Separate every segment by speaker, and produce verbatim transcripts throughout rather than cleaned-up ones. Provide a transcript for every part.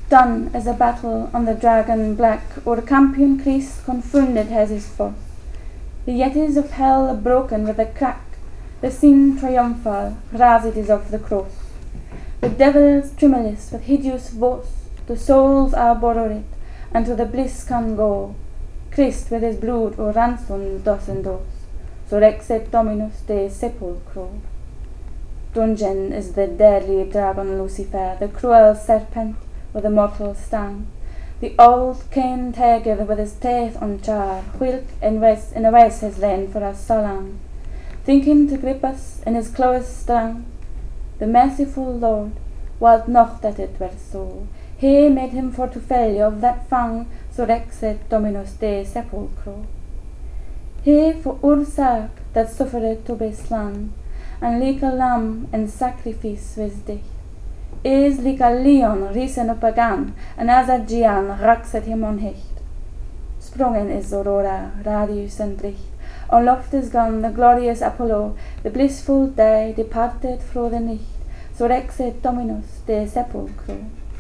Speaker 1: Done is a battle on the dragon black, o'er campion Christ confounded has his force. The yetis of hell are broken with a crack, the scene triumphal, raised is of the cross. The devils tremulous with hideous voice, the souls are borrowed, and to the bliss can go. Christ with his blood o ransom doth endorse, surrexit Dominus de sepulchro. Dungeon is the deadly dragon Lucifer, the cruel serpent with a mortal sting. The old Cain tiger with his teeth unchar, whilk in west in a west has lain for us so long, thinking to grip us in his claws strong. The merciful Lord willed not that it were so. He made him for to failure of that fang, surrexit Dominus de sepulchro. He for our sake that suffered to be slain, and like a lamb in sacrifice was dicht, is like a lion risen up again, and as a giant raxet him on hecht. Sprungen is Aurora, radius and bricht, aloft is gone the glorious Apollo, the blissful day departed fro the nicht, surrexit Dominus de sepulchro.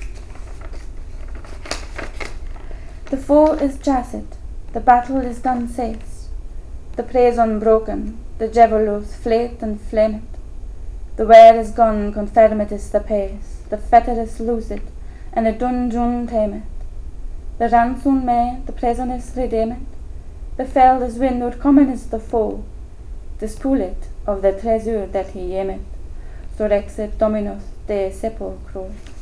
Speaker 1: The foe is chased, the battle is done ceased, the praise unbroken, the javelins flate and flamet. The wear is gone, confirmed is the pace, the fetter is loosed, and the dungeon tamed. The ransom made, the prison is redeemed, the fell is windward common is the foe, dispooled of the treasure that he aimed, surrexit Dominus de sepulchro.